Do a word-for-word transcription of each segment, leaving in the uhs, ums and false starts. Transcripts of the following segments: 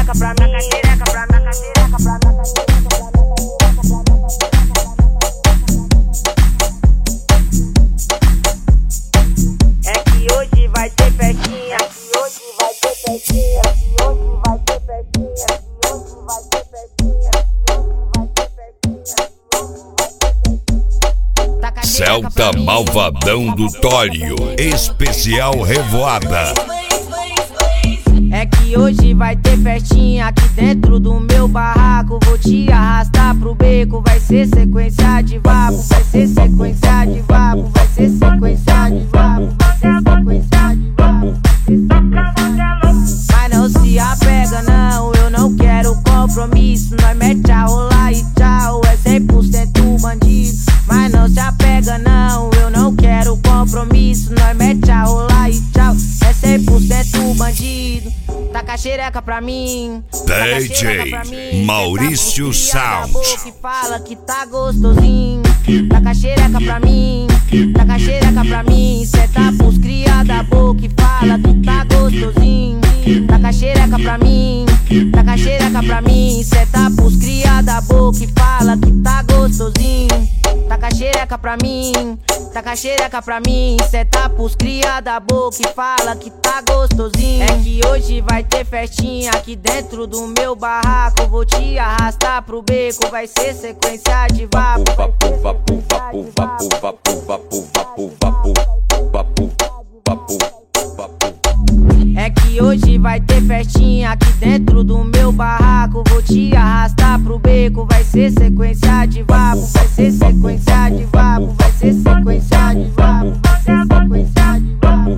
xereca pra mim, taca xereca pra mim, taca xereca pra mim. É que hoje vai ter festinha, que hoje vai ter festinha, que hoje vai ter festinha, que hoje vai ter festinha, que hoje vai ter festinha. Celta Malvadão do Tório, especial Revoada. É que hoje vai ter festinha aqui dentro do meu barraco. Vou te arrastar pro beco, vai ser sequência de vapo, vai ser sequência de vapo, vai ser sequência de vapo, vai ser sequência de vapo. Mas não se apega não, eu não quero compromisso. Nós mete a rolar e tchau, é cem por cento bandido. Mas não se apega não, eu não quero compromisso. Nós mete a rolar e tchau, é cem por cento bandido. Taca a xereca pra mim, D J Maurício Sound. Que fala que tá gostosinho. Taca a xereca pra mim, taca a xereca pra mim. Cê tá pros cria da boca que fala que tá gostosinho. Taca a xereca pra mim, taca a xereca pra mim. Cê tá pros cria da boca que fala que tá gostosinho. Taca a xereca pra mim, taca a xereca pra mim. Cê tá pros cria da boca que fala que tá gostosinho. É que hoje vai ter festinha aqui dentro do meu barraco. Vou te arrastar pro beco, vai ser sequência de vapo. Vapu, vapu, vapu, vapu, vapu, vapu, vapu, vapu, vapu, vapu, vapu. É que hoje vai ter festinha aqui dentro do meu barraco. Vou te arrastar pro beco, vai ser sequência de vapo, vai ser sequência de vapo, vai ser sequência de vapo, vai ser sequência de vapo.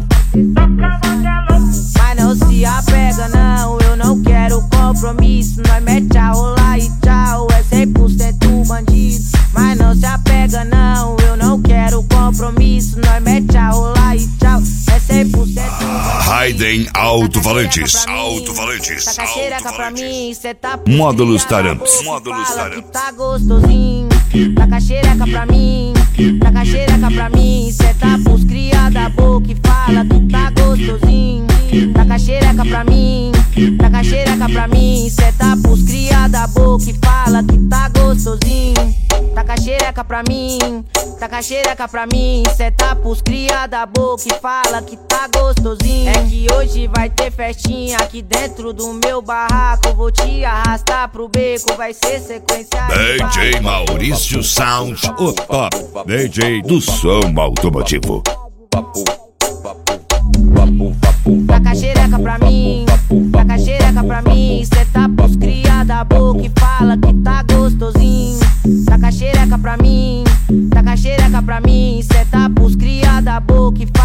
Mas não se apega não, eu não quero compromisso. Nós mete a rolar e tchau, é cem por cento bandido. Mas não se apega não, eu não quero compromisso. Nós mete a rolar e tchau, é cem por cento bandido. Raiden Alto-Falantes, Alto-Falantes, Taca a xereca pra mim, cê tá Módulos Taramps, Módulos Taramps. Que tá gostosinho. Taca a xereca pra mim, taca a xereca pra mim. Cê tá pros cria da boca que fala que tá gostosinho. Taca a xereca pra mim, taca a xereca pra mim. Cê tá pros cria da boca que fala que tá gostosinho. Taca a xereca pra mim, taca a xereca pra mim. Cê tá pros cria da boca que fala que tá gostosinho. É que hoje vai ter festinha aqui dentro do meu barraco. Vou te arrastar pro beco, vai ser sequência de vapo. D J Maurício Sound, o top D J do som automotivo. Vapu, vapu, vapu, vapu. Taca a xereca pra mim, taca a xereca pra mim. Cê tá pros cria da boca que fala que tá gostosinho. Taca a xereca pra mim, taca a xereca pra mim. Cê tá pros cria da boca que